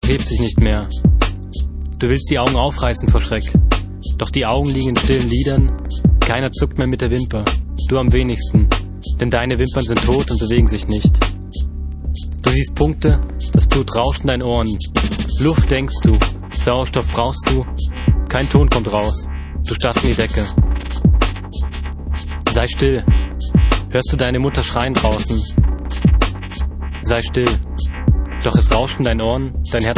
hebt sich nicht mehr. Du willst die Augen aufreißen vor Schreck. Doch die Augen liegen in stillen Lidern. Keiner zuckt mehr mit der Wimper. Du am wenigsten. Denn deine Wimpern sind tot und bewegen sich nicht. Du siehst Punkte, das Blut rauscht in deinen Ohren. Luft denkst du, Sauerstoff brauchst du. Kein Ton kommt raus. Du starrst in die Decke. Sei still. Hörst du deine Mutter schreien draußen? Sei still. Doch es rauscht in deinen Ohren, dein Herz